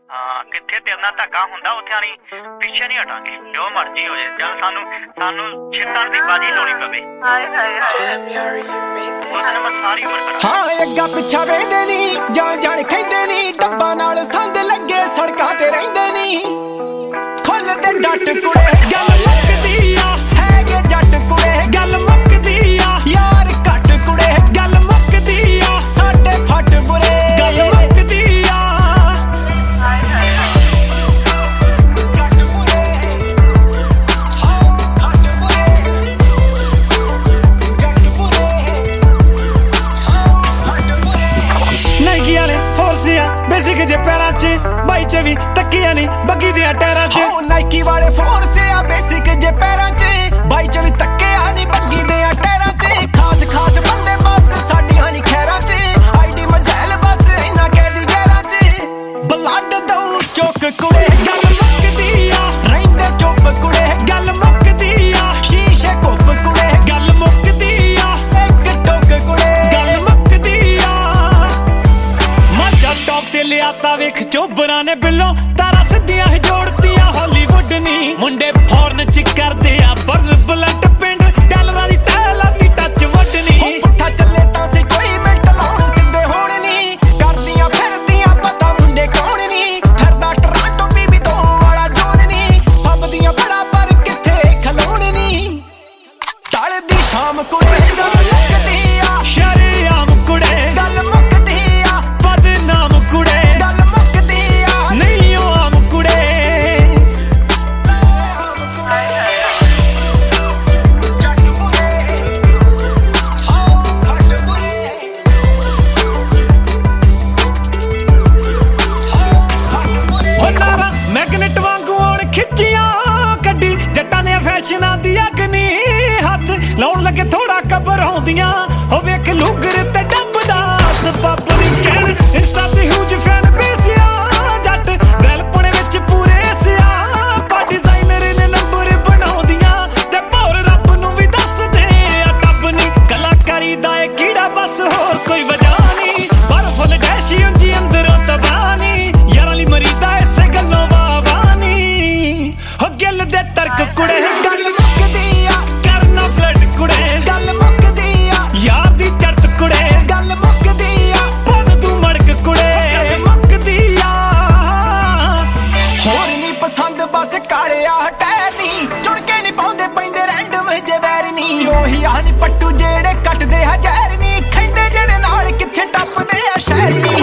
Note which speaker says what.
Speaker 1: ਹਾਂ ਕਿੱਥੇ ਤੇਰੇ ਨਾਲ ਧੱਕਾ ਹੁੰਦਾ ਉੱਥੇ ਆਣੀ ਪਿੱਛੇ ਨਹੀਂ ਹਟਾਂਗੇ ਜੋ ਮਰਜ਼ੀ ਹੋ ਜਾਏ ਚੱਲ ਸਾਨੂੰ ਛਿੱਟਣ ਦੀ ਬਾਜੀ ਲਾਉਣੀ ਪਵੇ ਹਾਏ ਹਾਏ ਹਾਏ ਮੈਂ ਸਾਰੀ ਉਮਰ
Speaker 2: ਹਾਂ ਅੱਗਾ ਪਿੱਛਾ ਵੇਂਦੇ ਨਹੀਂ ਜਾਣ ਕਹਿੰਦੇ ਨਹੀਂ ਡੱਬਾ ਨਾਲ ਸੰਦ ਲੱਗੇ ਸੜਕਾਂ ਤੇ ਰਹਿੰਦੇ ਨਹੀਂ ਖੁੱਲਦੇ ਡੱਟ ਕੁੜੇ ਗੱਲ ਮੁੱਕਦੀ ਆ ਹੈਗੇ ਜੱਟ ਕੁੜੇ ਗੱਲ ਮੁੱਕਦੀ ਆ ਯਾਰ ਘੱਟ ਕੁੜੇ ਗੱਲ ਮੁੱਕਦੀ ਆ ਸਾਡੇ ਫੱਟ ਬੁਰੇ ਗੱਲ ਮੁੱਕਦੀ ਆ बेसिक जे पैरां च बाई च भी तकिया नहीं बग्गी दियां टैरां च नाइकी वाले फोर्स आ बेसिक जे पैरां च बाई च भी तकिया नहीं बग्गी दियां टैरां च खास बंदे बस साडियां नहीं खैरां च आईडी मजैल बस इन्ना कैदी गैरां च ब्लड दऊ चौक कुड़े गल मुक्कदी आ रहिंदे चुप कुड़े गल मुक्कदी आ शीशे घुप कुड़े गल मुक्कदी आ एक टोक कुड़े गल मुक्कदी आ टॉप ते लिया वेख चोबरा ने बिल्लों तारा सिद्धियां ही जोड़तियां हॉलीवुड नी मुंडे फॉरन च करदे आ बर्न बुलट पिंड डॉलरां दी तैला दी टच वडनी पुट्ठा चले तां सी कोई मिंट लाउण सिद्धे होण नी करदियां फिरदियां पता मुंडे कौन नी फिरदा टरांटो बीबी तो वाला जोन नी फबदियां बड़ा पर किथे खलोण नी तल दी शाम कुड़े गल मुक्कदी आ शरेआम कुड़े गल मुक्कदी आ बदनाम कुड़े गल मुक्कदी आ नहीं ओ आम कुड़े जट बुरे हाओ घट बुरे हाओ घट बुरे हो नारा मैगनेट वांगू आउण खिच्चियां कड्डी जट्टां दे फैशनां दी अग नी हत्थ लाउण लगे थोड़ा घबराउंदियां हो वेख लुगर ते डब्बदा सबब दी कहण इंस्टा ते ह्यूज फैन बेसिया जट वैलपुणे विच पूरे सिया पा डिजाइनर ने नंबर बनाउंदियां ते भौर रब नूं भी दस दे आ टब नी कलाकारी दा ए कीड़ा बस होर कोई वजह नी पर फुल डैशी उंजी अंदरों तबानी यारां ली मरीदा इसे गल्लों वावानी हो गिल दे तर्क कुड़े गल मुक्कदी आ करना फ्लड कुड़े गल मुक्कदी आ यार दी चरत कुड़े गल मुक्कदी आ पन तू मड़क कुड़े गल मुक्कदी आ होर नी पसंद बस काले आ टैर नी चुड़ के नी पाउंदे पैंदे रैंडम जे वैर नी ओही आ नी पट्टू जेड़े कटदे आ जहर नी खैंदे जेड़े नाल किथे टपदे आ शहर नी